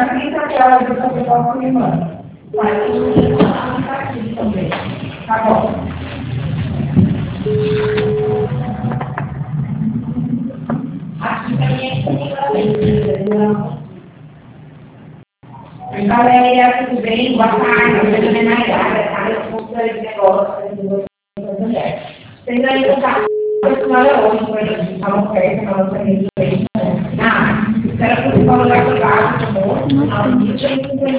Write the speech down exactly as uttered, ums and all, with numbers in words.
trinta horas de fazer por semana. Mas eu vou falar aqui também. Tá bom. Aqui também é segunda-feira. Galera, tudo bem? Boa tarde. Meu nome é Nayara, tá? Eu sou consultora de negócios das mulheres. Vocês ainda estão com a senhora hoje, foi a oferta na nossa rede. Ah, espero que você coloque o gasto, tá bom?